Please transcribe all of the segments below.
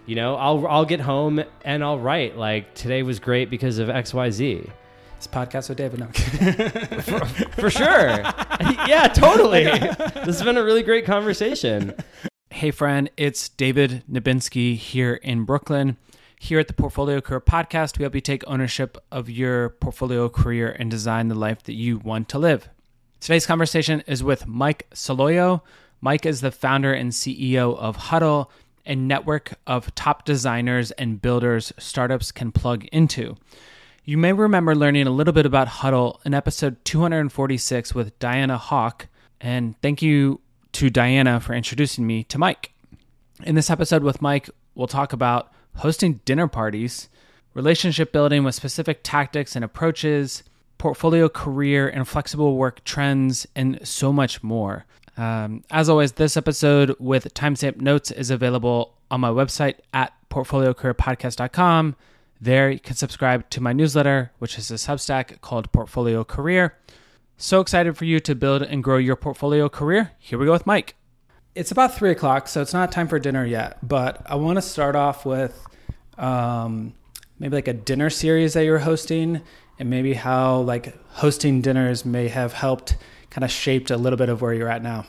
I'll get home and I'll write like today was great because of XYZ. This podcast with David. No. For sure. Yeah, totally. This has been a really great conversation. Hey friend, it's David Nabinski here in Brooklyn. Here at the Portfolio Career Podcast, we help you take ownership of your portfolio career and design the life that you want to live. Today's conversation is with Mike Soloio. Mike is the founder and CEO of Huddle, a network of top designers and builders startups can plug into. You may remember learning a little bit about Huddle in episode 246 with Diana Hawk, and thank you to Diana for introducing me to Mike. In this episode with Mike, we'll talk about hosting dinner parties, relationship building with specific tactics and approaches, portfolio career and flexible work trends, and so much more. As always, this episode with timestamp notes is available on my website at portfoliocareerpodcast.com. There you can subscribe to my newsletter, which is a Substack called Portfolio Career. So excited for you to build and grow your portfolio career. Here we go with Mike. It's about 3 o'clock, so it's not time for dinner yet, but I want to start off with maybe like a dinner series that you're hosting, and maybe how like hosting dinners may have helped kind of shaped a little bit of where you're at now.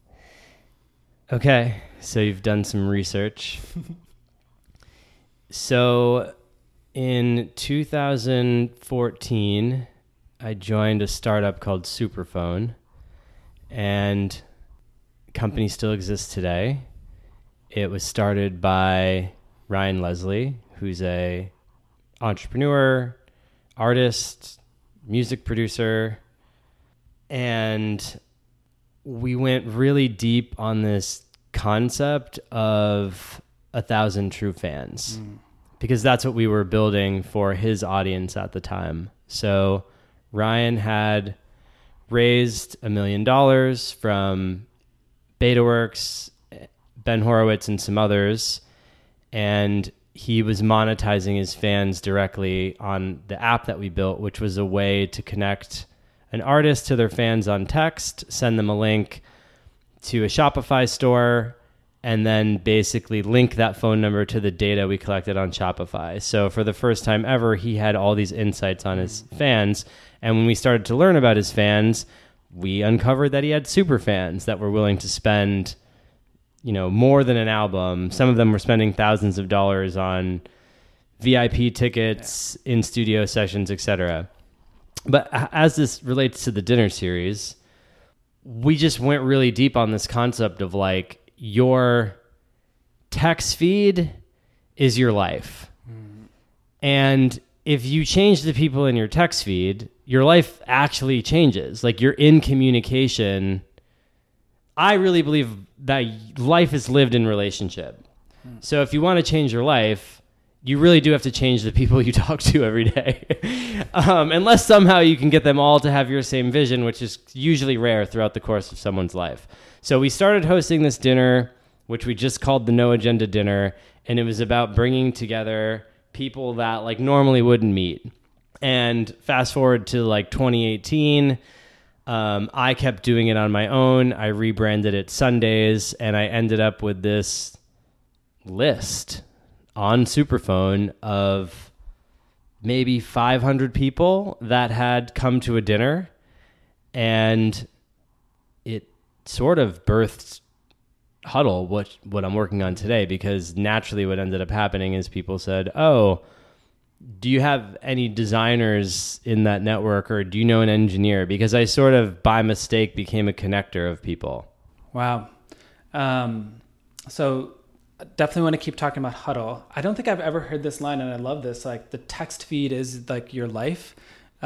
Okay, so you've done some research. So in 2014, I joined a startup called Superphone, and the company still exists today. It was started by Ryan Leslie, who's a entrepreneur, artist, music producer, and we went really deep on this concept of 1,000 true fans. Because that's what we were building for his audience at the time. So Ryan had raised $1 million from BetaWorks, Ben Horowitz, and some others, and he was monetizing his fans directly on the app that we built, which was a way to connect an artist to their fans on text, send them a link to a Shopify store, and then basically link that phone number to the data we collected on Shopify. So for the first time ever, he had all these insights on his fans. And when we started to learn about his fans, we uncovered that he had super fans that were willing to spend, more than an album. Some of them were spending thousands of dollars on VIP tickets, in-studio sessions, etc. But as this relates to the dinner series, we just went really deep on this concept of like, your text feed is your life. And if you change the people in your text feed, your life actually changes. Like you're in communication. I really believe that life is lived in relationship. So if you want to change your life, you really do have to change the people you talk to every day. Unless somehow you can get them all to have your same vision, which is usually rare throughout the course of someone's life. So we started hosting this dinner, which we just called the No Agenda Dinner, and it was about bringing together people that like normally wouldn't meet. And fast forward to like 2018, I kept doing it on my own. I rebranded it Sundays, and I ended up with this list on Superphone of maybe 500 people that had come to a dinner, and it sort of birthed Huddle, what I'm working on today, because naturally what ended up happening is people said, oh, do you have any designers in that network, or do you know an engineer? Because I sort of by mistake became a connector of people. Wow. So definitely want to keep talking about Huddle. I don't think I've ever heard this line, and I love this. Like the text feed is like your life.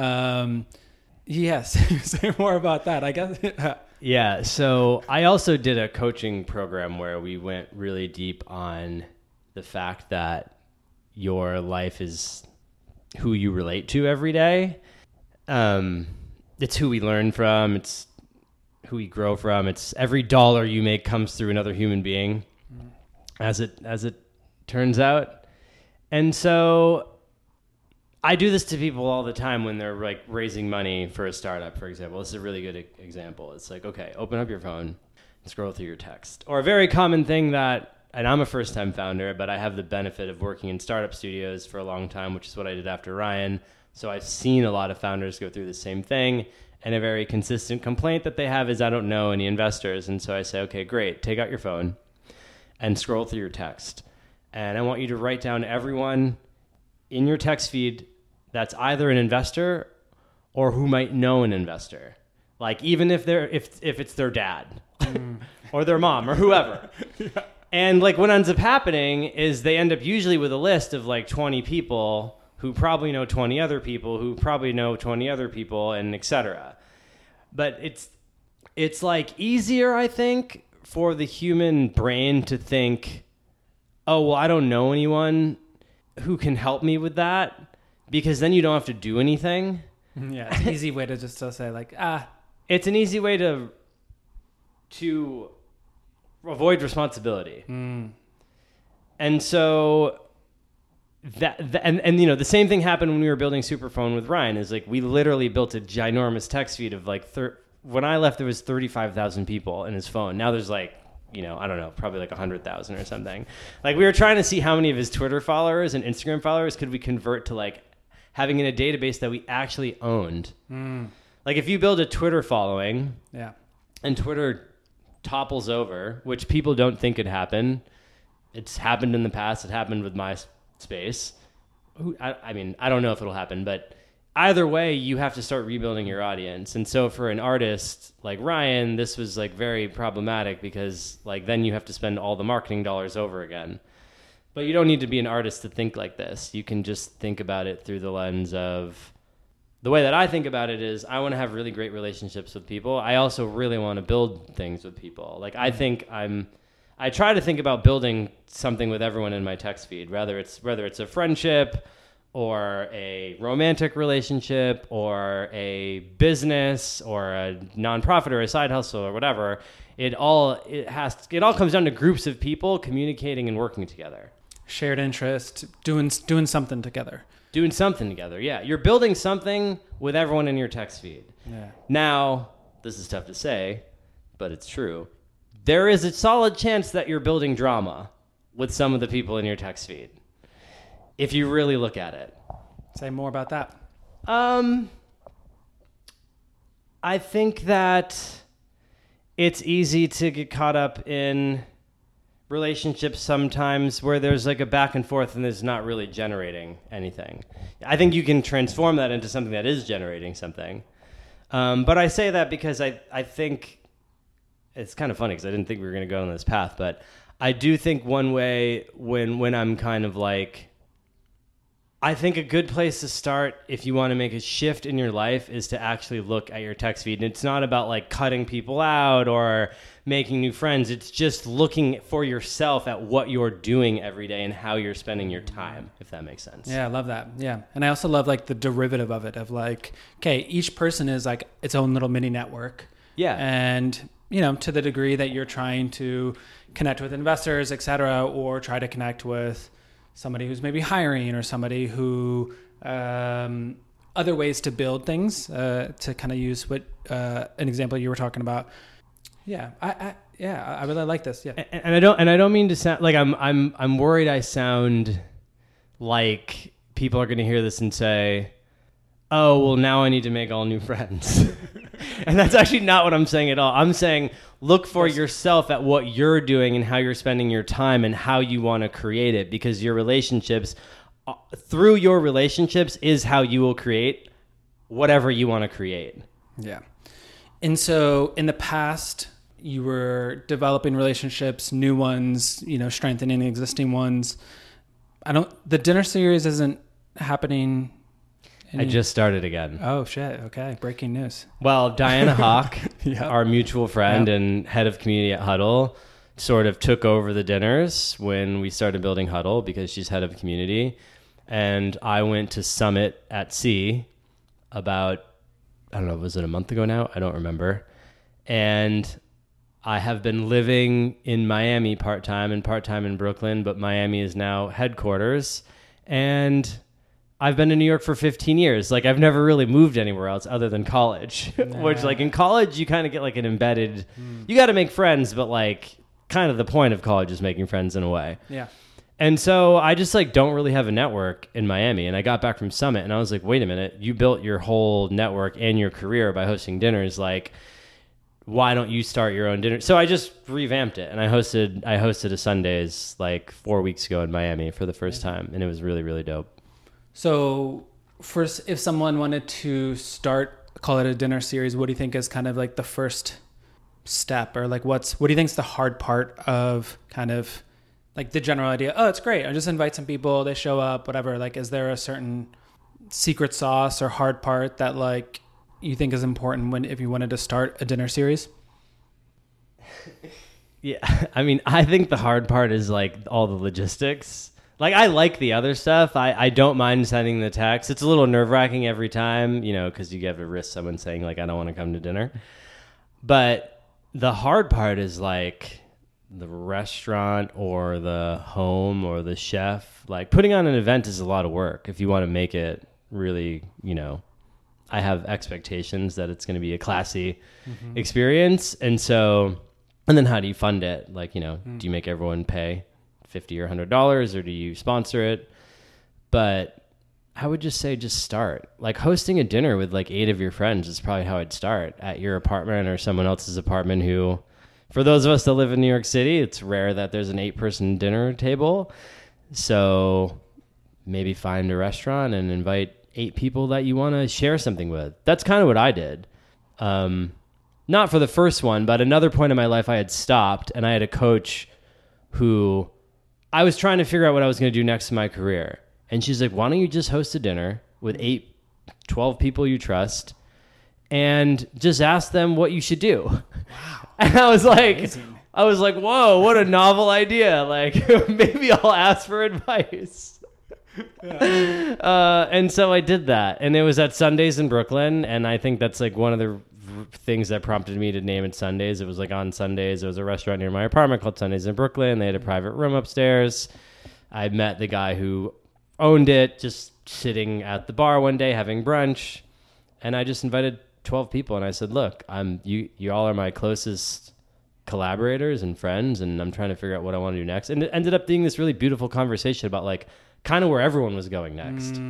Yes. Say more about that, I guess. Yeah. So I also did a coaching program where we went really deep on the fact that your life is who you relate to every day. It's who we learn from. It's who we grow from. It's every dollar you make comes through another human being, as it turns out. And so I do this to people all the time when they're like raising money for a startup, for example. This is a really good example. It's like, okay, open up your phone and scroll through your text. Or a very common thing that and I'm a first-time founder, but I have the benefit of working in startup studios for a long time, which is what I did after Ryan. So I've seen a lot of founders go through the same thing. And a very consistent complaint that they have is, I don't know any investors. And so I say, okay, great. Take out your phone and scroll through your text. And I want you to write down everyone in your text feed that's either an investor or who might know an investor. Like even if it's their dad or their mom or whoever. Yeah. And like what ends up happening is they end up usually with a list of like 20 people who probably know 20 other people, who probably know 20 other people, and et cetera. But it's like easier, I think, for the human brain to think, oh, well, I don't know anyone who can help me with that, because then you don't have to do anything. Yeah, it's an easy way to just say like, It's an easy way to avoid responsibility. And so... And you know, the same thing happened when we were building Superphone with Ryan. Is like we literally built a ginormous text feed of like when I left there was 35,000 people in his phone. Now there's like, you know, I don't know, probably like 100,000 or something. Like we were trying to see how many of his Twitter followers and Instagram followers could we convert to like having in a database that we actually owned. Like if you build a Twitter following, and Twitter topples over, which people don't think could happen. It's happened in the past. It happened with MySpace. I mean, I don't know if it'll happen, but either way, you have to start rebuilding your audience. And so for an artist like Ryan, this was like very problematic because like then you have to spend all the marketing dollars over again. But you don't need to be an artist to think like this. You can just think about it through the lens of the way that I think about it is I want to have really great relationships with people. I also really want to build things with people. Like I try to think about building something with everyone in my text feed, whether it's a friendship or a romantic relationship or a business or a nonprofit or a side hustle or whatever. It all comes down to groups of people communicating and working together. Shared interest, doing something together. Doing something together, yeah. You're building something with everyone in your text feed. Yeah. Now, this is tough to say, but it's true. There is a solid chance that you're building drama with some of the people in your text feed, if you really look at it. Say more about that. I think that it's easy to get caught up in relationships sometimes where there's like a back and forth and it's not really generating anything. I think you can transform that into something that is generating something. But I say that because I think it's kind of funny because I didn't think we were going to go on this path, but I do think one way when I'm kind of like, I think a good place to start if you want to make a shift in your life is to actually look at your text feed. And it's not about like cutting people out or making new friends. It's just looking for yourself at what you're doing every day and how you're spending your time, if that makes sense. Yeah, I love that. Yeah. And I also love like the derivative of it of like, okay, each person is like its own little mini network. Yeah. And, you know, to the degree that you're trying to connect with investors, et cetera, or try to connect with somebody who's maybe hiring or somebody who other ways to build things to kind of use what an example you were talking about. Yeah, I really like this. Yeah, and I don't mean to sound like I'm worried. I sound like people are going to hear this and say, "Oh, well, now I need to make all new friends," and that's actually not what I'm saying at all. I'm saying look for yourself at what you're doing and how you're spending your time and how you want to create it, because your relationships, through your relationships, is how you will create whatever you want to create. Yeah. And so in the past, you were developing relationships, new ones, you know, strengthening existing ones. The dinner series isn't happening. I just started again. Oh, shit. Okay. Breaking news. Well, Diana Hawk, Yep. our mutual friend and head of community at Huddle, sort of took over the dinners when we started building Huddle because she's head of community. And I went to Summit at Sea about, I don't know, was it a month ago now? I don't remember. And I have been living in Miami part-time and part-time in Brooklyn, but Miami is now headquarters. And I've been in New York for 15 years. Like, I've never really moved anywhere else other than college, which, like, in college, you kind of get, like, an embedded... You got to make friends, but, like, kind of the point of college, is making friends in a way. Yeah. And so I just like don't really have a network in Miami. And I got back from Summit and I was like, wait a minute, you built your whole network and your career by hosting dinners. Like, why don't you start your own dinner? So I just revamped it and I hosted a Sundays like 4 weeks ago in Miami for the first time. And it was really, really dope. So first, if someone wanted to call it a dinner series, what do you think is kind of like the first step, or like what do you think is the hard part of kind of like the general idea? Oh, it's great, I just invite some people, they show up, whatever. Like, is there a certain secret sauce or hard part that like you think is important if you wanted to start a dinner series? Yeah, I mean, I think the hard part is like all the logistics. Like, I like the other stuff. I don't mind sending the text. It's a little nerve-wracking every time, because you have to risk someone saying like, I don't want to come to dinner. But the hard part is like the restaurant or the home or the chef. Like, putting on an event is a lot of work if you want to make it really, I have expectations that it's going to be a classy experience. And then how do you fund it? Like, do you make everyone pay $50 or $100, or do you sponsor it? But I would just say, just start. Like, hosting a dinner with like 8 of your friends is probably how I'd start, at your apartment or someone else's apartment who, for those of us that live in New York City, it's rare that there's an 8-person dinner table. So maybe find a restaurant and invite 8 people that you want to share something with. That's kind of what I did. Not for the first one, but another point in my life I had stopped, and I had a coach who I was trying to figure out what I was going to do next in my career. And she's like, why don't you just host a dinner with 12 people you trust and just ask them what you should do? Wow. And I was like, whoa, what a novel idea. Like, maybe I'll ask for advice. And so I did that. And it was at Sundays in Brooklyn. And I think that's like one of the things that prompted me to name it Sundays. It was like on Sundays, there was a restaurant near my apartment called Sundays in Brooklyn. They had a private room upstairs. I met the guy who owned it, just sitting at the bar one day having brunch, and I just invited 12 people, and I said, look, you all are my closest collaborators and friends, and I'm trying to figure out what I want to do next. And it ended up being this really beautiful conversation about like kind of where everyone was going next.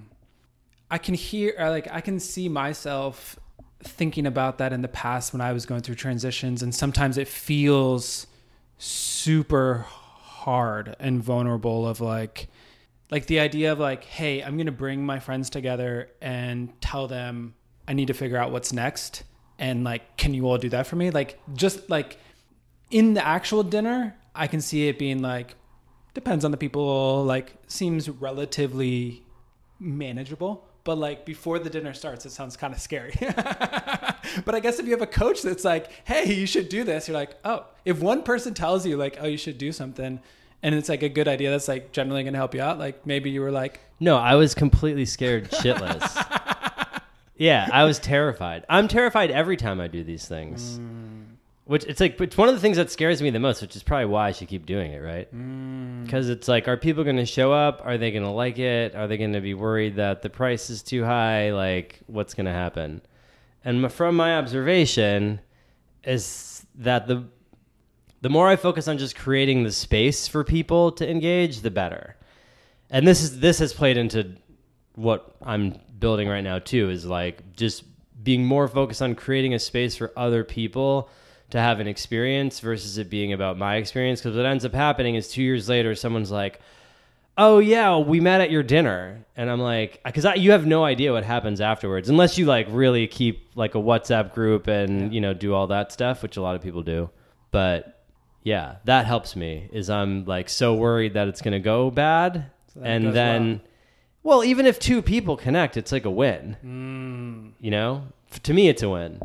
I can see myself thinking about that in the past when I was going through transitions, and sometimes it feels super hard and vulnerable of like the idea of like, hey, I'm going to bring my friends together and tell them I need to figure out what's next. And like, can you all do that for me? Like, just like in the actual dinner, I can see it being like, depends on the people, like seems relatively manageable. But like before the dinner starts, it sounds kind of scary. But I guess if you have a coach that's like, hey, you should do this, you're like, oh, if one person tells you like, oh, you should do something, and it's like a good idea that's like generally going to help you out, like maybe you were like, no, I was completely scared shitless. Yeah, I was terrified. I'm terrified every time I do these things. Which it's one of the things that scares me the most, which is probably why I should keep doing it, right? Because it's like, are people going to show up? Are they going to like it? Are they going to be worried that the price is too high? Like, what's going to happen? And from my observation is that the more I focus on just creating the space for people to engage, the better. And this has played into what I'm building right now too, is like just being more focused on creating a space for other people to have an experience versus it being about my experience. Because what ends up happening is 2 years later, someone's like, oh yeah, we met at your dinner. And I'm like, because you have no idea what happens afterwards, unless you like really keep like a WhatsApp group and, do all that stuff, which a lot of people do. But yeah, that helps me, is I'm like so worried that it's going to go bad. So and then, well, even if 2 people connect, it's like a win, to me, it's a win.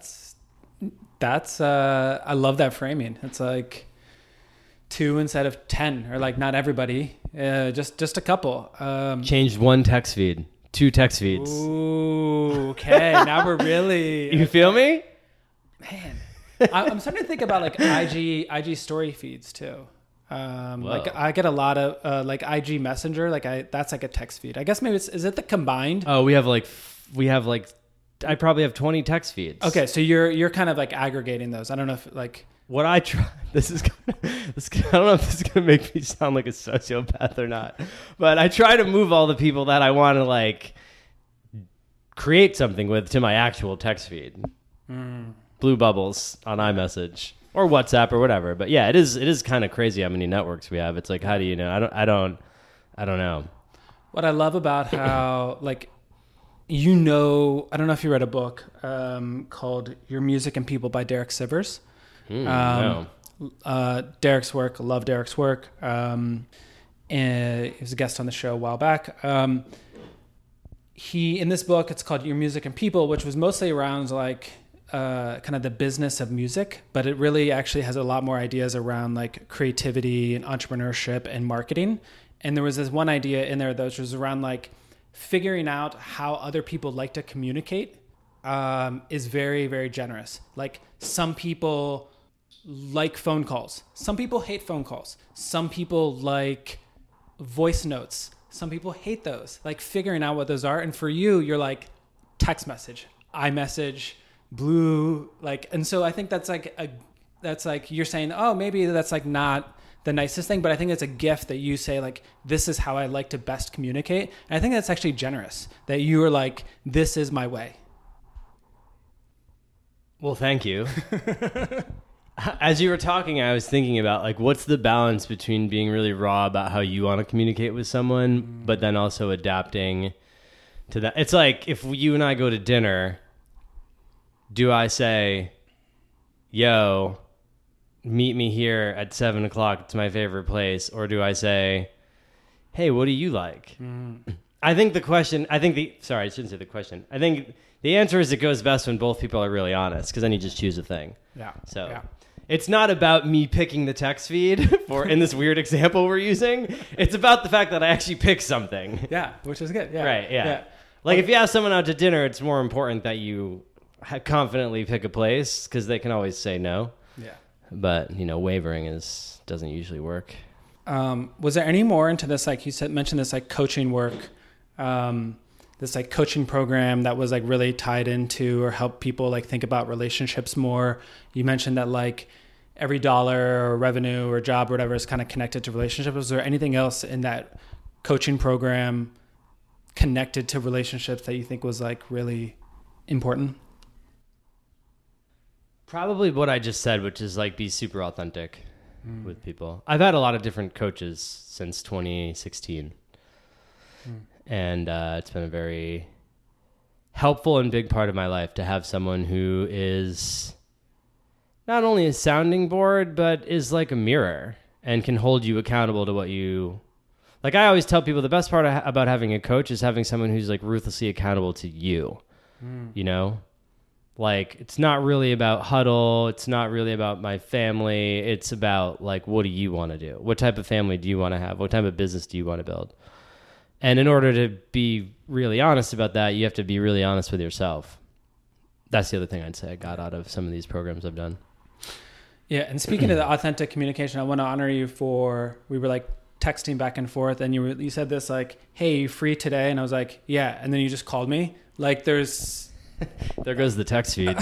That's I love that framing. It's like 2 instead of 10, or like not everybody, just a couple. Changed 1 text feed, 2 text feeds. Ooh, okay. Now we're really. You feel me? Man, I'm starting to think about like IG story feeds too. Like I get a lot of like IG Messenger, that's like a text feed. I guess maybe is it the combined? Oh, we have like I probably have 20 text feeds. Okay, so you're kind of like aggregating those. I don't know if like what I try, I don't know if this is gonna make me sound like a sociopath or not, but I try to move all the people that I want to like create something with to my actual text feed. Blue bubbles on iMessage or WhatsApp or whatever. But yeah, it is kind of crazy how many networks we have. It's like, how do you know? I don't know. What I love about how like, I don't know if you read a book called Your Music and People by Derek Sivers. No. Derek's work, love Derek's work. And he was a guest on the show a while back. In this book, it's called Your Music and People, which was mostly around like kind of the business of music, but it really actually has a lot more ideas around like creativity and entrepreneurship and marketing. And there was this one idea in there that was around like figuring out how other people like to communicate is very, very generous. Like some people like phone calls. Some people hate phone calls. Some people like voice notes. Some people hate those. Like figuring out what those are. And for you, you're like text message, iMessage, blue, like, and so I think that's like you're saying, oh, maybe that's like not the nicest thing, but I think it's a gift that you say like, this is how I like to best communicate. And I think that's actually generous that you are like, this is my way. Well, thank you. As you were talking, I was thinking about like, what's the balance between being really raw about how you want to communicate with someone, but then also adapting to that. It's like if you and I go to dinner, do I say, yo, meet me here at 7:00. It's my favorite place. Or do I say, hey, what do you like? I think the answer is it goes best when both people are really honest, because then you just choose a thing. Yeah. So yeah. It's not about me picking the text feed for in this weird example we're using. It's about the fact that I actually pick something. Yeah, which is good. Yeah. Right, yeah. Like if you ask someone out to dinner, it's more important that you confidently pick a place, because they can always say no. Yeah. But, wavering doesn't usually work. Was there any more into this, like you mentioned this like coaching work, this like coaching program that was like really tied into or help people like think about relationships more? You mentioned that like every dollar or revenue or job or whatever is kind of connected to relationships. Was there anything else in that coaching program connected to relationships that you think was like really important? Probably what I just said, which is like be super authentic with people. I've had a lot of different coaches since 2016. And it's been a very helpful and big part of my life to have someone who is not only a sounding board, but is like a mirror and can hold you accountable to what you... Like I always tell people, the best part about having a coach is having someone who's like ruthlessly accountable to you, Like, it's not really about huddle. It's not really about my family. It's about, like, what do you want to do? What type of family do you want to have? What type of business do you want to build? And in order to be really honest about that, you have to be really honest with yourself. That's the other thing I'd say I got out of some of these programs I've done. Yeah, and speaking of the authentic communication, I want to honor you for, we were, like, texting back and forth, and you said this, like, hey, you free today? And I was like, yeah. And then you just called me. Like, there's... There goes the text feed.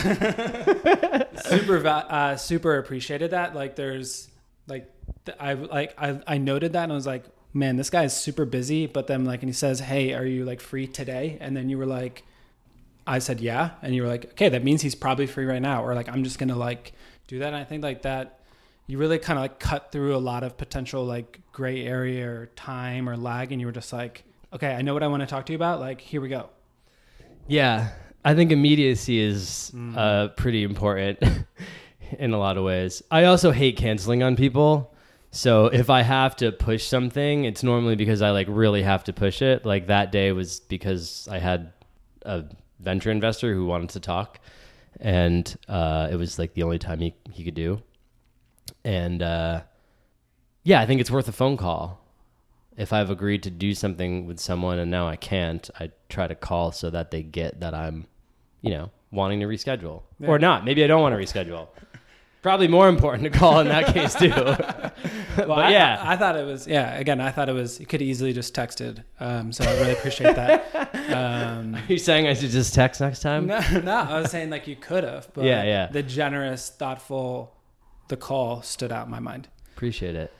Super appreciated that. Like there's like, I noted that and I was like, man, this guy is super busy. But then like, and he says, hey, are you like free today? And then you were like, I said, yeah. And you were like, okay, that means he's probably free right now. Or like, I'm just going to like do that. And I think like that, you really kind of like cut through a lot of potential like gray area or time or lag. And you were just like, okay, I know what I want to talk to you about. Like, here we go. Yeah. I think immediacy is pretty important in a lot of ways. I also hate canceling on people. So if I have to push something, it's normally because I like really have to push it. Like that day was because I had a venture investor who wanted to talk, and it was like the only time he could do. And yeah, I think it's worth a phone call. If I've agreed to do something with someone and now I can't, I try to call so that they get that I'm, wanting to reschedule. Yeah. Or not. Maybe I don't want to reschedule. Probably more important to call in that case too. Well, I thought it was, again, I thought it was, you could easily just texted. So I really appreciate that. Are you saying I should just text next time? No, I was saying like you could have, but the generous, thoughtful, the call stood out in my mind. Appreciate it.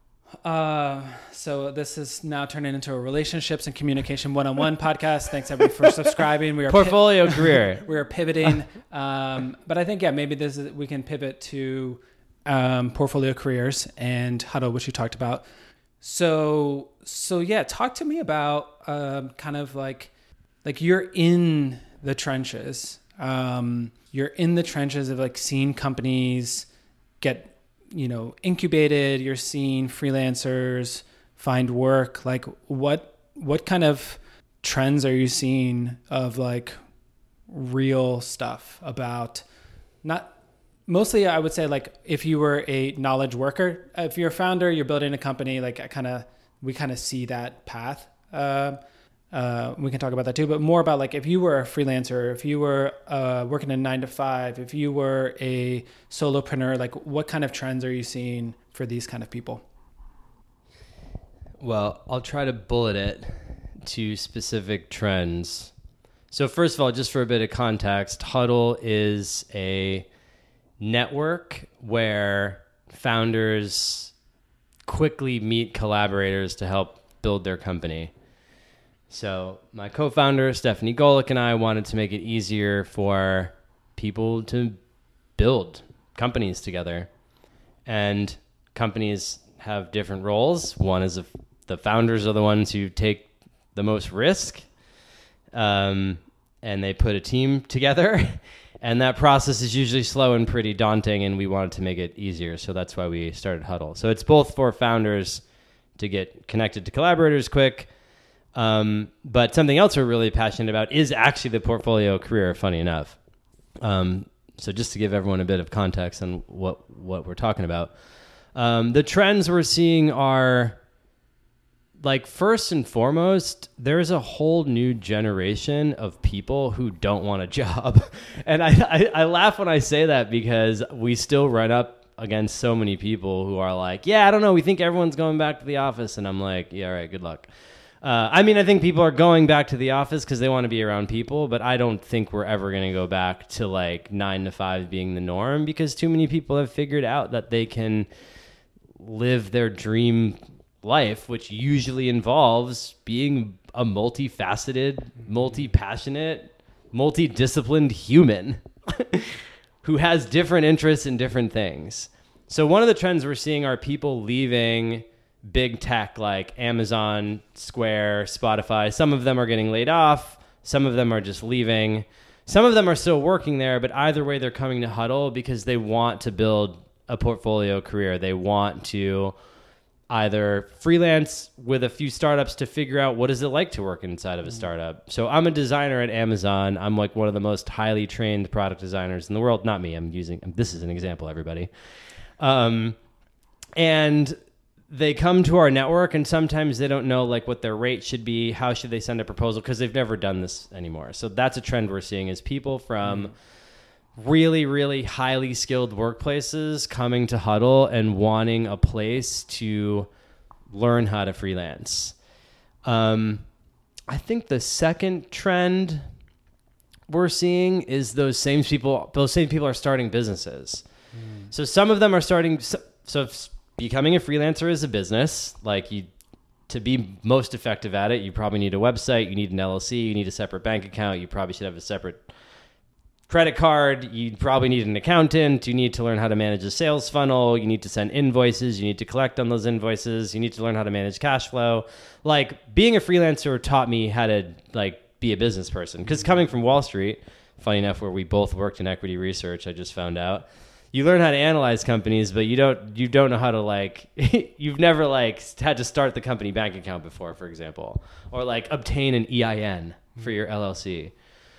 So this is now turning into a relationships and communication one-on-one podcast. Thanks everybody for subscribing. We are portfolio career. We are pivoting. But I think, maybe we can pivot to portfolio careers and Huddle, which you talked about. So yeah, talk to me about kind of like you're in the trenches. You're in the trenches of like seeing companies get, incubated. You're seeing freelancers find work. Like what kind of trends are you seeing of like real stuff about not mostly, I would say, like if you were a knowledge worker, if you're a founder, you're building a company, like we kind of see that path. We can talk about that too, but more about like if you were a freelancer, if you were working a 9 to 5, if you were a solopreneur, like what kind of trends are you seeing for these kind of people? Well, I'll try to bullet it to specific trends. So first of all, just for a bit of context, Huddle is a network where founders quickly meet collaborators to help build their company. So my co-founder, Stephanie Golick, and I wanted to make it easier for people to build companies together. And companies have different roles. One is the founders are the ones who take the most risk, and they put a team together. And that process is usually slow and pretty daunting, and we wanted to make it easier. So that's why we started Huddle. So it's both for founders to get connected to collaborators quick, but something else we're really passionate about is actually the portfolio career, funny enough. So just to give everyone a bit of context on what we're talking about. The trends we're seeing are, like, first and foremost, there's a whole new generation of people who don't want a job. And I laugh when I say that because we still run up against so many people who are like, yeah, I don't know, we think everyone's going back to the office. And I'm like, yeah, all right, good luck. I think people are going back to the office because they want to be around people, but I don't think we're ever going to go back to like 9 to 5 being the norm, because too many people have figured out that they can live their dream life, which usually involves being a multifaceted, multi-passionate, multi-disciplined human who has different interests in different things. So one of the trends we're seeing are people leaving big tech like Amazon, Square, Spotify. Some of them are getting laid off. Some of them are just leaving. Some of them are still working there, but either way, they're coming to Huddle because they want to build a portfolio career. They want to either freelance with a few startups to figure out what is it like to work inside of a startup. So I'm a designer at Amazon. I'm like one of the most highly trained product designers in the world. Not me. This is an example, everybody. And they come to our network, and sometimes they don't know like what their rate should be. How should they send a proposal? Because they've never done this anymore. So that's a trend we're seeing, is people from really, really highly skilled workplaces coming to Huddle and wanting a place to learn how to freelance. I think the second trend we're seeing is those same people are starting businesses. So some of them are starting, so becoming a freelancer is a business. Like, to be most effective at it, you probably need a website, you need an LLC, you need a separate bank account, you probably should have a separate credit card, you probably need an accountant, you need to learn how to manage a sales funnel, you need to send invoices, you need to collect on those invoices, you need to learn how to manage cash flow. Like, being a freelancer taught me how to like be a business person, because coming from Wall Street, funny enough, where we both worked in equity research, I just found out, you learn how to analyze companies, but you don't know how to like you've never like had to start the company bank account before, for example, or like obtain an EIN for your LLC.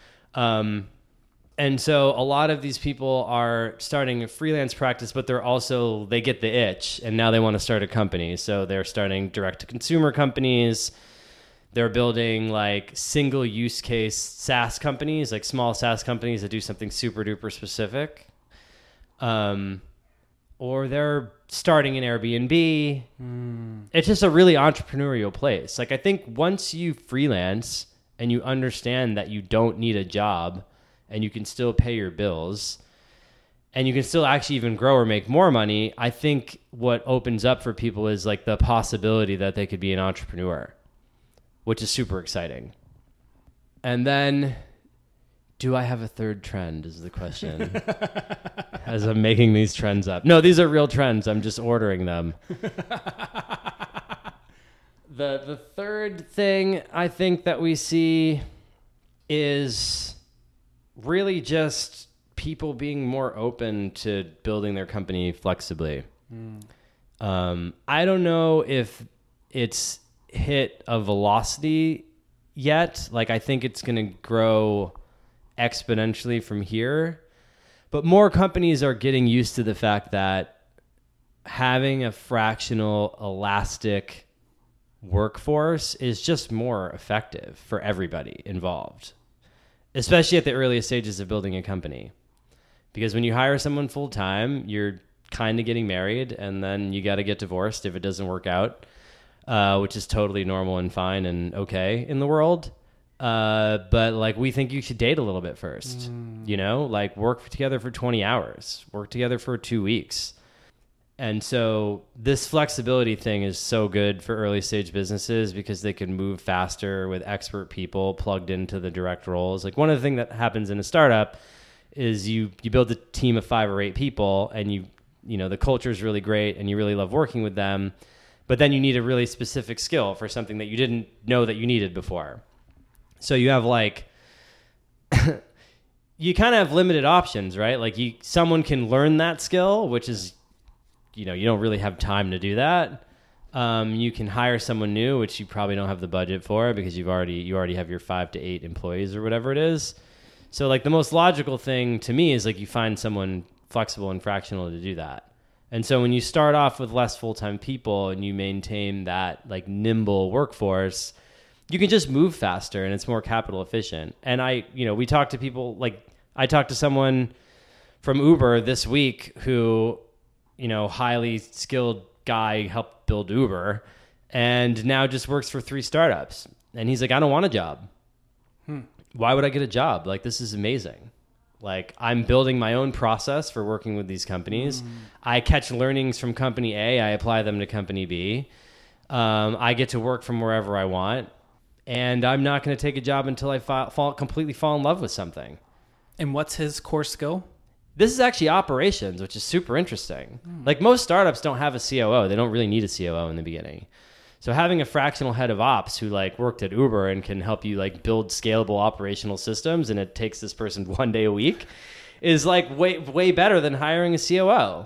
And so a lot of these people are starting a freelance practice, but they get the itch, and now they want to start a company. So they're starting direct to consumer companies. They're building like single use case SaaS companies, like small SaaS companies that do something super duper specific. Or they're starting an Airbnb. It's just a really entrepreneurial place. Like, I think once you freelance and you understand that you don't need a job and you can still pay your bills, and you can still actually even grow or make more money, I think what opens up for people is like the possibility that they could be an entrepreneur, which is super exciting. And then, do I have a third trend is the question as I'm making these trends up. No, these are real trends. I'm just ordering them. The third thing I think that we see is really just people being more open to building their company flexibly. I don't know if it's hit a velocity yet. Like, I think it's going to grow exponentially from here, but more companies are getting used to the fact that having a fractional, elastic workforce is just more effective for everybody involved, especially at the earliest stages of building a company. Because when you hire someone full time, you're kind of getting married, and then you got to get divorced if it doesn't work out, which is totally normal and fine and okay in the world. But like, we think you should date a little bit first, you know, like work together for 20 hours, work together for 2 weeks. And so this flexibility thing is so good for early stage businesses because they can move faster with expert people plugged into the direct roles. Like, one of the things that happens in a startup is you build a team of 5 or 8 people, and you know, the culture is really great and you really love working with them, but then you need a really specific skill for something that you didn't know that you needed before. So you have like, you kind of have limited options, right? Like, someone can learn that skill, which is, you know, you don't really have time to do that. You can hire someone new, which you probably don't have the budget for because you already have your 5 to 8 employees or whatever it is. So like, the most logical thing to me is like, you find someone flexible and fractional to do that. And so when you start off with less full-time people and you maintain that like nimble workforce, you can just move faster and it's more capital efficient. And we talk to people, like I talked to someone from Uber this week who, you know, highly skilled guy, helped build Uber, and now just works for 3 startups. And he's like, I don't want a job. Why would I get a job? Like, this is amazing. Like, I'm building my own process for working with these companies. I catch learnings from company A, I apply them to company B. I get to work from wherever I want. And I'm not going to take a job until I completely fall in love with something. And what's his core skill? This is actually operations, which is super interesting. Like, most startups don't have a COO. They don't really need a COO in the beginning. So having a fractional head of ops who like worked at Uber and can help you like build scalable operational systems, and it takes this person 1 day a week, is like way better than hiring a COO.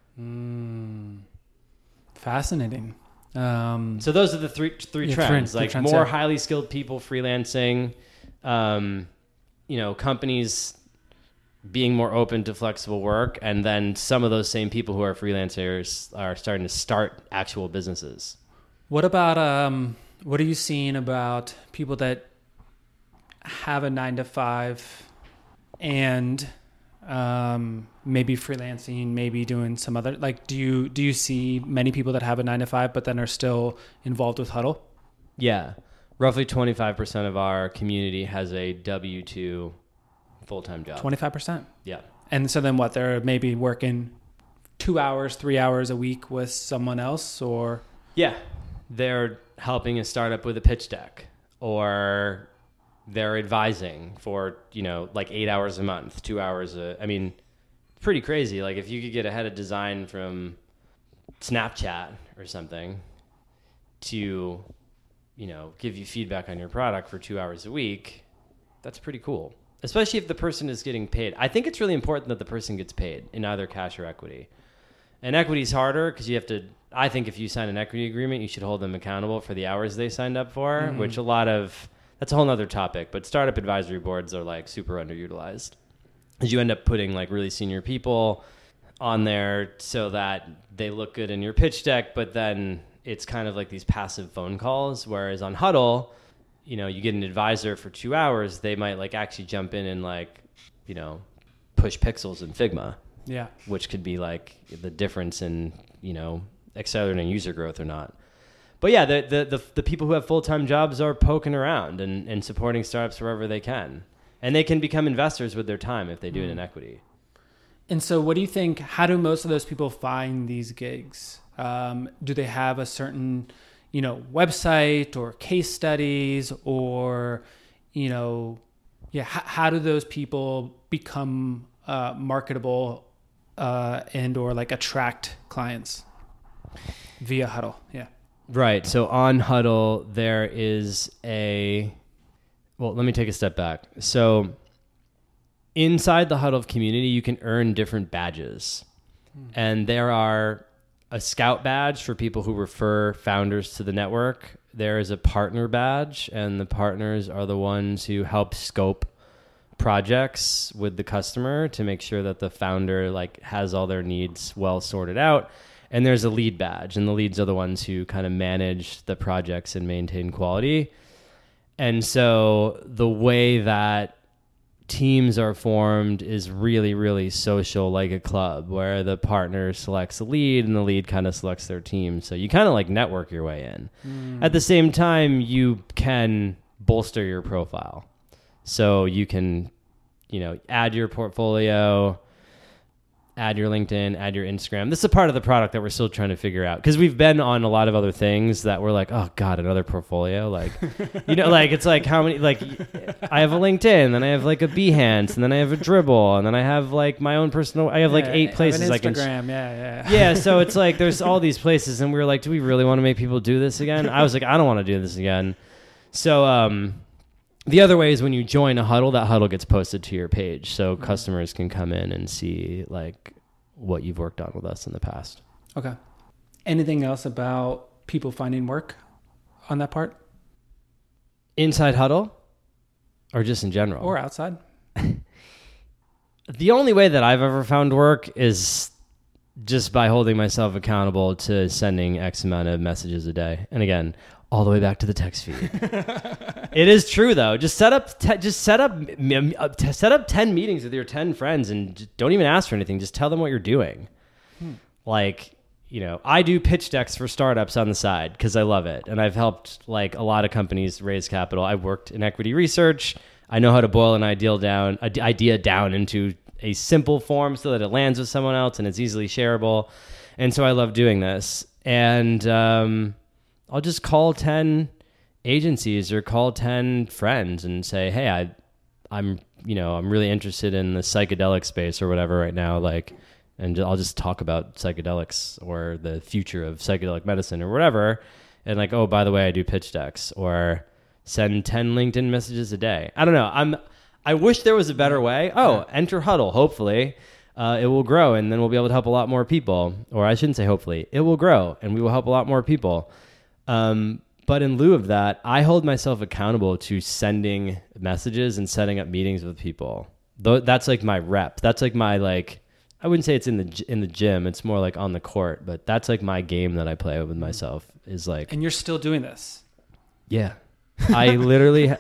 Fascinating. So those are the three trends. Like, more highly skilled people freelancing, you know, companies being more open to flexible work, and then some of those same people who are freelancers are starting to start actual businesses. What about what are you seeing about people that have a 9-to-5 and maybe freelancing, maybe doing some other, like, do you see many people that have a 9-to-5 but then are still involved with Huddle? Yeah, roughly 25% of our community has a W-2 full-time job. 25%. Yeah. And so then what? They're maybe working 2 hours, 3 hours a week with someone else, or? Yeah. They're helping a startup with a pitch deck, or they're advising for, you know, like 8 hours a month, 2 hours I mean, pretty crazy. Like, if you could get a head of design from Snapchat or something to, you know, give you feedback on your product for 2 hours a week, that's pretty cool. Especially if the person is getting paid. I think it's really important that the person gets paid in either cash or equity. And equity is harder because you have to, I think if you sign an equity agreement, you should hold them accountable for the hours they signed up for, which that's a whole nother topic, but startup advisory boards are like super underutilized. Because you end up putting like really senior people on there so that they look good in your pitch deck, but then it's kind of like these passive phone calls, whereas on Huddle, you know, you get an advisor for 2 hours, they might like actually jump in and like, you know, push pixels in Figma. Yeah. Which could be like the difference in, you know, accelerating user growth or not. But yeah, the people who have full-time jobs are poking around and supporting startups wherever they can. And they can become investors with their time if they do it in equity. And so what do you think, how do most of those people find these gigs? Do they have a certain, website or case studies or, how do those people become marketable and or like attract clients via Huddle? Yeah. Right. So on Huddle, there is well, let me take a step back. So inside the Huddle community, you can earn different badges. And there are a scout badge for people who refer founders to the network. There is a partner badge, and the partners are the ones who help scope projects with the customer to make sure that the founder has all their needs well sorted out. And there's a lead badge, and the leads are the ones who kind of manage the projects and maintain quality. And so the way that teams are formed is really, really social, like a club, where the partner selects a lead and the lead kind of selects their team. So you kind of network your way in. At the same time, you can bolster your profile. So you can, add your portfolio, add your LinkedIn, add your Instagram. This is a part of the product that we're still trying to figure out, because we've been on a lot of other things that we're like, oh God, another portfolio. It's like how many, I have a LinkedIn, then I have a Behance, and then I have a Dribbble, and then I have my own personal, I have 8 places I have an Instagram. Yeah. Yeah. So it's there's all these places, and we were like, do we really want to make people do this again? I was like, I don't want to do this again. So, the other way is when you join a Huddle, that Huddle gets posted to your page, so customers can come in and see what you've worked on with us in the past. Okay. Anything else about people finding work on that part? Inside Huddle, or just in general? Or outside? The only way that I've ever found work is just by holding myself accountable to sending X amount of messages a day. And again, all the way back to the text feed. It is true though. Just set up 10 meetings with your 10 friends and don't even ask for anything. Just tell them what you're doing. I do pitch decks for startups on the side because I love it. And I've helped a lot of companies raise capital. I've worked in equity research. I know how to boil an idea down into a simple form so that it lands with someone else and it's easily shareable. And so I love doing this. And, I'll just call 10 agencies or call 10 friends and say, hey, I'm really interested in the psychedelic space or whatever right now. And I'll just talk about psychedelics or the future of psychedelic medicine or whatever. And oh, by the way, I do pitch decks, or send 10 LinkedIn messages a day. I don't know. I wish there was a better way. Enter Huddle. Hopefully, it will grow, and then we'll be able to help a lot more people. Or I shouldn't say hopefully. It will grow, and we will help a lot more people. But in lieu of that, I hold myself accountable to sending messages and setting up meetings with people. That's my rep. That's my I wouldn't say it's in the gym. It's more on the court. But that's my game that I play with myself. Is And you're still doing this? Yeah, I literally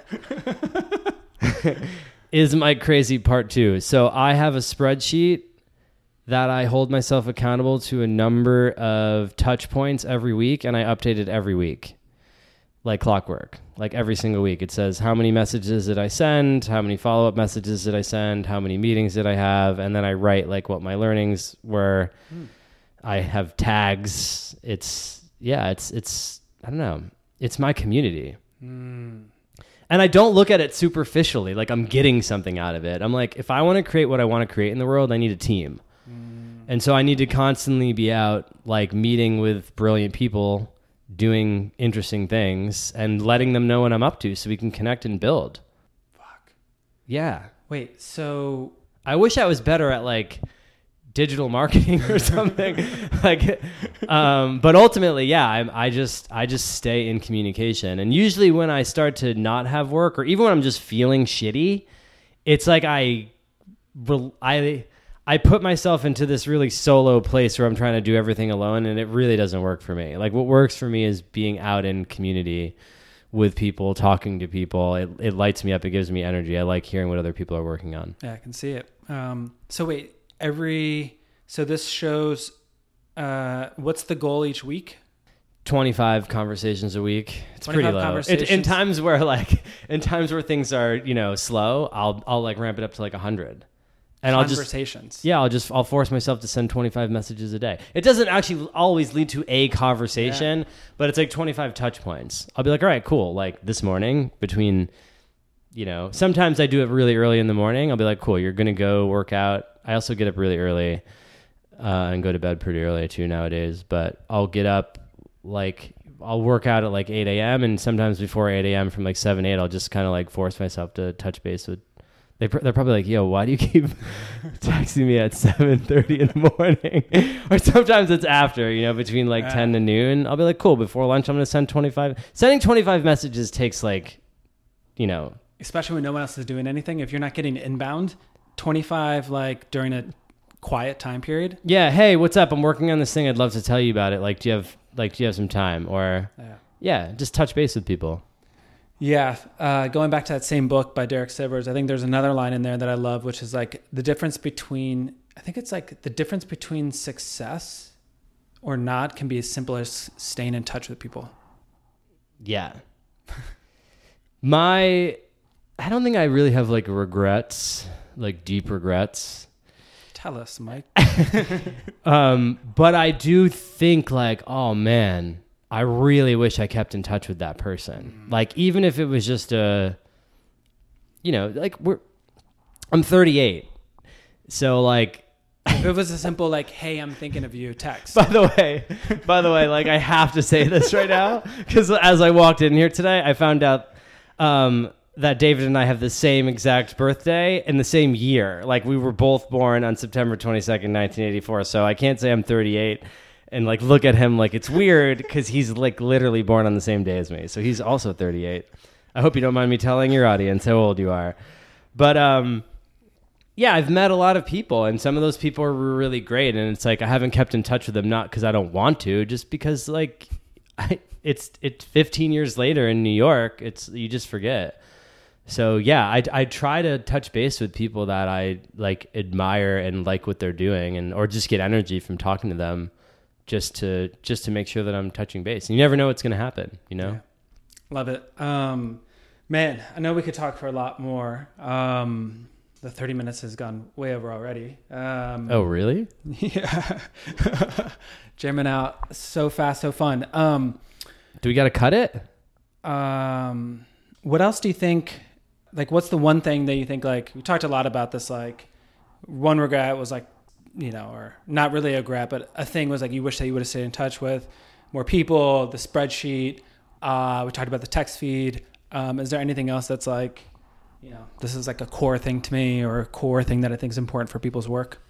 is my crazy part too. So I have a spreadsheet that I hold myself accountable to a number of touch points every week, and I update it every week, like clockwork. Every single week, it says how many messages did I send, how many follow-up messages did I send, how many meetings did I have, and then I write what my learnings were. I have tags. It's I don't know. It's my community. And I don't look at it superficially, I'm getting something out of it. I'm if I want to create what I want to create in the world, I need a team. And so I need to constantly be out meeting with brilliant people, doing interesting things, and letting them know what I'm up to so we can connect and build. Fuck. Yeah. Wait, so I wish I was better at digital marketing or something. But ultimately, yeah, I just stay in communication. And usually when I start to not have work, or even when I'm just feeling shitty, it's I put myself into this really solo place where I'm trying to do everything alone, and it really doesn't work for me. What works for me is being out in community with people, talking to people. It lights me up. It gives me energy. I like hearing what other people are working on. Yeah, I can see it. So wait, so this shows, what's the goal each week? 25 conversations a week. It's pretty low. In times where things are, slow, I'll ramp it up to 100. And conversations. I'll force myself to send 25 messages a day. It doesn't actually always lead to a conversation, but it's like 25 touch points. I'll be like, all right, cool. Like this morning between, sometimes I do it really early in the morning. I'll be like, cool, you're going to go work out. I also get up really early and go to bed pretty early too nowadays, but I'll get up I'll work out at like 8 a.m. and sometimes before 8 a.m. from like 7, 8, I'll just kind of like force myself to touch base with. They're probably like, yo, why do you keep texting me at 7:30 in the morning? Or sometimes it's after, between like 10 to noon. I'll be like, cool, before lunch, I'm going to send 25. Sending 25 messages takes like, Especially when no one else is doing anything. If you're not getting inbound, 25 like during a quiet time period. Yeah, hey, what's up? I'm working on this thing. I'd love to tell you about it. Like, do you have some time? Or, just touch base with people. Yeah, going back to that same book by Derek Sivers, I think there's another line in there that I love, which is like the difference between success or not can be as simple as staying in touch with people. Yeah. I don't think I really have like regrets, like deep regrets. Tell us, Mike. But I do think like, oh man, I really wish I kept in touch with that person. Like, even if it was just I'm 38. So like, if it was a simple like, hey, I'm thinking of you text. By the way, like I have to say this right now, because as I walked in here today, I found out, that David and I have the same exact birthday in the same year. Like we were both born on September 22nd, 1984. So I can't say I'm 38. And like look at him like it's weird because he's like literally born on the same day as me. So he's also 38. I hope you don't mind me telling your audience how old you are. But I've met a lot of people, and some of those people are really great. And it's like I haven't kept in touch with them, not because I don't want to, just because like it's 15 years later in New York. You just forget. So yeah, I try to touch base with people that I like admire and like what they're doing, or just get energy from talking to them. Just to make sure that I'm touching base. And you never know what's going to happen, Yeah. Love it. Man, I know we could talk for a lot more. The 30 minutes has gone way over already. Oh, really? Yeah. Jamming out so fast, so fun. Do we got to cut it? What else do you think, like, what's the one thing that you think, like, we talked a lot about this, like, one regret was like, or not really a regret, but a thing was like you wish that you would have stayed in touch with more people, the spreadsheet. We talked about the text feed. Is there anything else that's like, this is like a core thing to me, or a core thing that I think is important for people's work?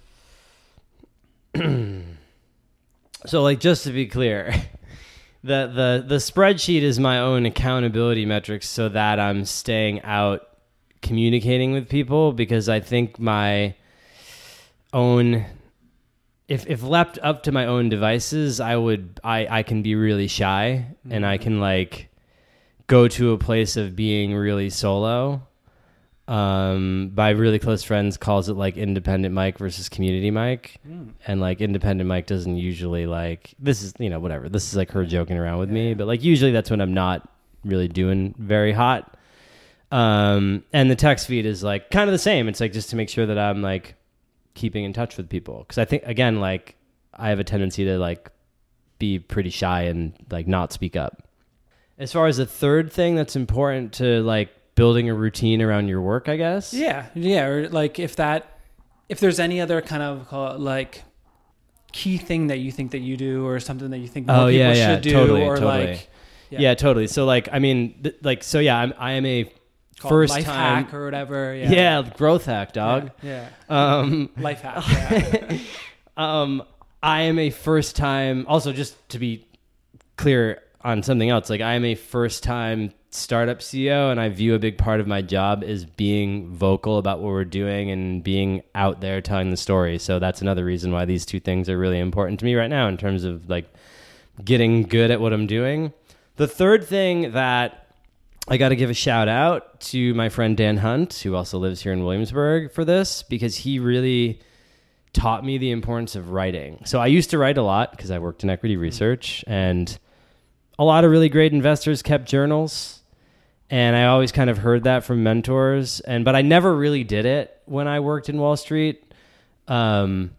So like, just to be clear, the spreadsheet is my own accountability metrics so that I'm staying out communicating with people, because I think my own, if left up to my own devices, I can be really shy, and I can like go to a place of being really solo. My really close friends calls it like independent Mike versus community Mike. And like independent Mike doesn't usually like, this is, whatever. This is like her joking around with me, but like usually that's when I'm not really doing very hot. And the text feed is like kind of the same. It's like just to make sure that I'm like keeping in touch with people. Cause I think again, like I have a tendency to like be pretty shy and like not speak up. As far as the third thing that's important to like building a routine around your work, I guess. Yeah. Or like if there's any other kind of like key thing that you think that you do, or something that you think more people should do, totally. Like, totally. So like, I mean, I am a first life time hack or whatever. Yeah. Growth hack, dog. Yeah. Life hack. Yeah. I am a first time, also just to be clear on something else, like I am a first time startup CEO, and I view a big part of my job as being vocal about what we're doing and being out there telling the story. So that's another reason why these two things are really important to me right now in terms of like getting good at what I'm doing. The third thing that I got to give a shout out to my friend Dan Hunt, who also lives here in Williamsburg, for this, because he really taught me the importance of writing. So I used to write a lot because I worked in equity research, and a lot of really great investors kept journals. And I always kind of heard that from mentors, but I never really did it when I worked in Wall Street. And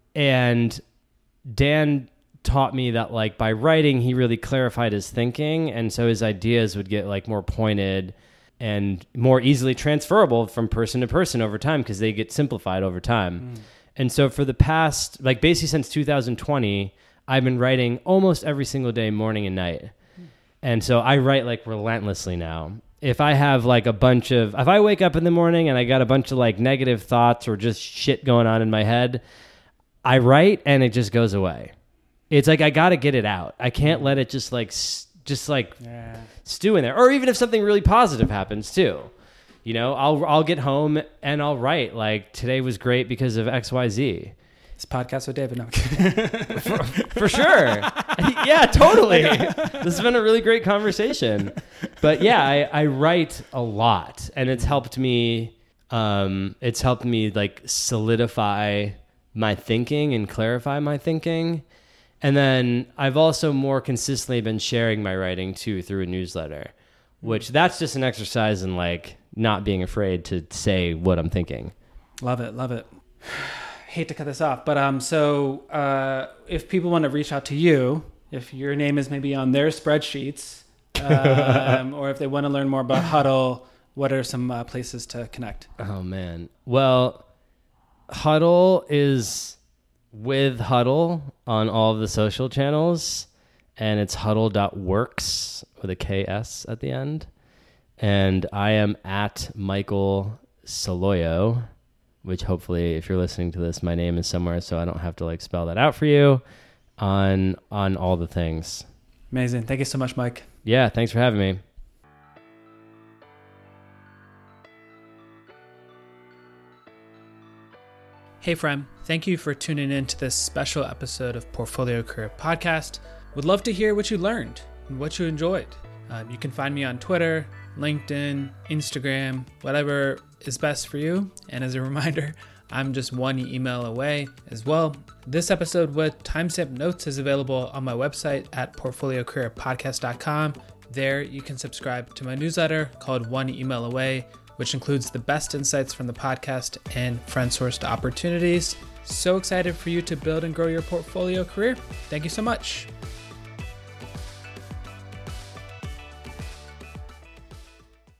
Dan taught me that like by writing, he really clarified his thinking. And so his ideas would get like more pointed and more easily transferable from person to person over time because they get simplified over time. And so for the past, like basically since 2020, I've been writing almost every single day, morning and night. And so I write like relentlessly now. If I have like if I wake up in the morning and I got a bunch of like negative thoughts or just shit going on in my head, I write and it just goes away. It's like, I got to get it out. I can't let it just stew in there. Or even if something really positive happens too, you know, I'll get home and I'll write like, today was great because of XYZ. This podcast with David. No. for sure. Yeah, totally. This has been a really great conversation. But yeah, I write a lot, and it's helped me. It's helped me like solidify my thinking and clarify my thinking. And then I've also more consistently been sharing my writing too through a newsletter, which that's just an exercise in like not being afraid to say what I'm thinking. Love it. Love it. Hate to cut this off, but so if people want to reach out to you, if your name is maybe on their spreadsheets, or if they want to learn more about Huddle, what are some places to connect? Oh man, well, Huddle is with Huddle on all of the social channels, and it's huddle.works with a KS at the end, and I am at Michael Soloio, which hopefully if you're listening to this, my name is somewhere so I don't have to like spell that out for you on all the things. Amazing. Thank you so much, Mike. Yeah, thanks for having me. Hey friend, thank you for tuning in to this special episode of Portfolio Career Podcast. Would love to hear what you learned and what you enjoyed. You can find me on Twitter, LinkedIn, Instagram, whatever is best for you. And as a reminder, I'm just one email away as well. This episode with timestamp notes is available on my website at portfoliocareerpodcast.com. There you can subscribe to my newsletter called One Email Away, which includes the best insights from the podcast and friend-sourced opportunities. So excited for you to build and grow your portfolio career. Thank you so much.